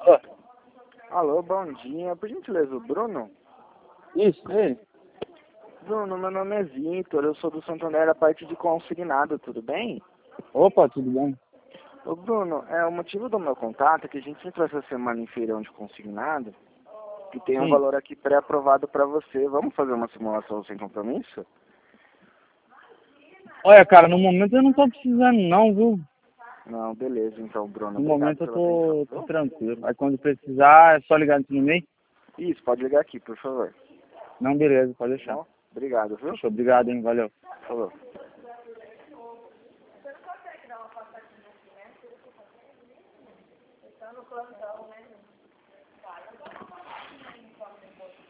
Alô? Alô, bom dia. Por gentileza, o Bruno? Isso, ele? Bruno, meu nome é Vitor, eu sou do Santander, a parte de consignado, tudo bem? Opa, tudo bem? Ô Bruno, o motivo do meu contato é que a gente entrou essa semana em feirão de consignado e tem um Sim. valor aqui pré-aprovado para você. Vamos fazer uma simulação sem compromisso? Olha, cara, no momento eu não tô precisando não, viu? Não, beleza, então, Bruno. No Obrigado momento eu pela atenção, tô viu? tranquilo. Aí quando precisar, é só ligar no e-mail? Isso, pode ligar aqui, por favor. Não, beleza, pode deixar. Bom, obrigado, viu? Fechou, obrigado, hein, valeu. Falou.